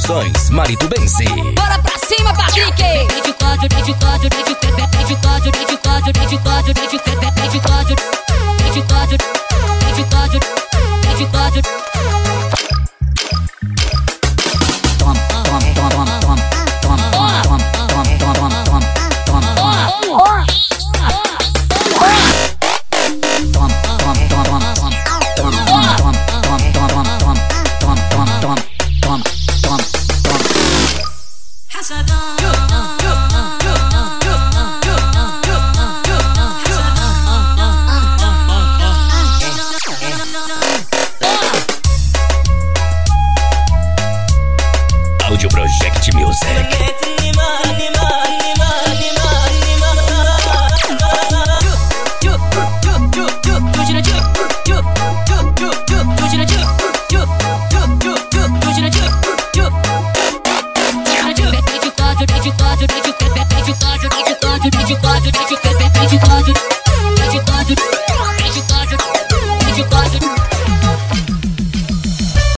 Produções Maritubense. Bora pra cima, Patrick! Desde código, desde código, desde código, desde código, desde código, desde código, desde código, desde código, desde código, desde código, desde código.